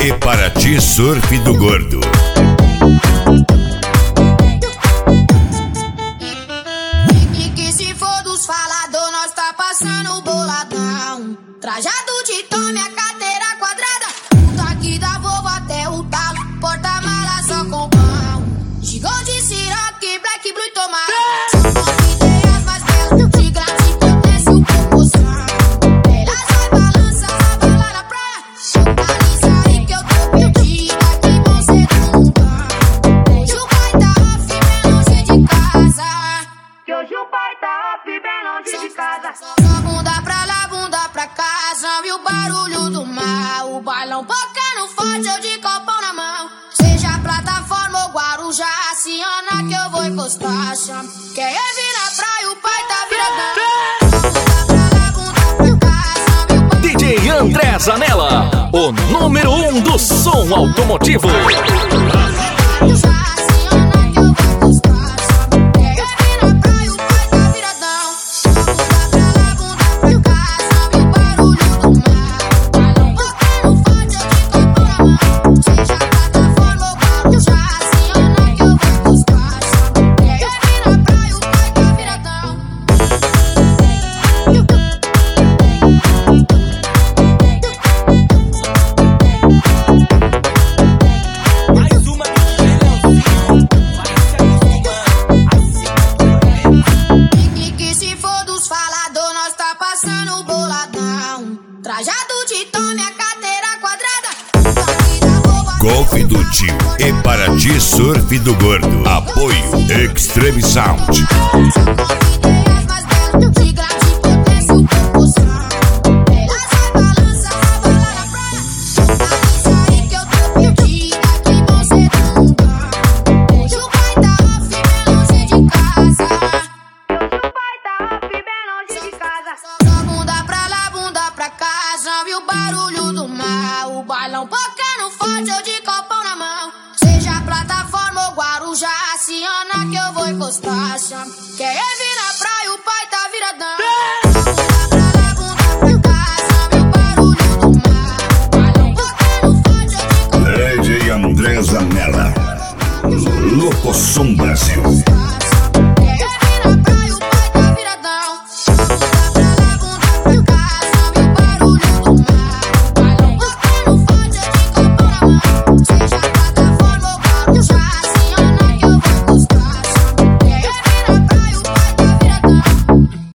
e Paraty Surf do Gordo. E que se for dos falador, nós tá passando boladão. Trajado de tome, a cadeira quadrada. O toque da Volvo até o talo. Porta-mala só com pão. Gigou de Ciroc, Black Blue e tomate. Só bunda pra lá, bunda pra cá, sabe o barulho do mar. O bailão bocando forte, eu de copão na mão. Seja plataforma ou Guarujá, aciona que eu vou encostar. Chama. Quer vir na praia, o pai tá viradão. Só bunda pra lá, bunda pra cá, sabe o barulho. DJ André Zanella, o número 1 do som automotivo. Trajado de tome, a cadeira quadrada. Golf do Tio e Paraty Surf do Gordo. Apoio Extreme Sound. O barulho do mar, o bailão bocando forte, eu de copão na mão. Seja plataforma ou Guarujá, aciona que eu vou encostar. Chama. Quer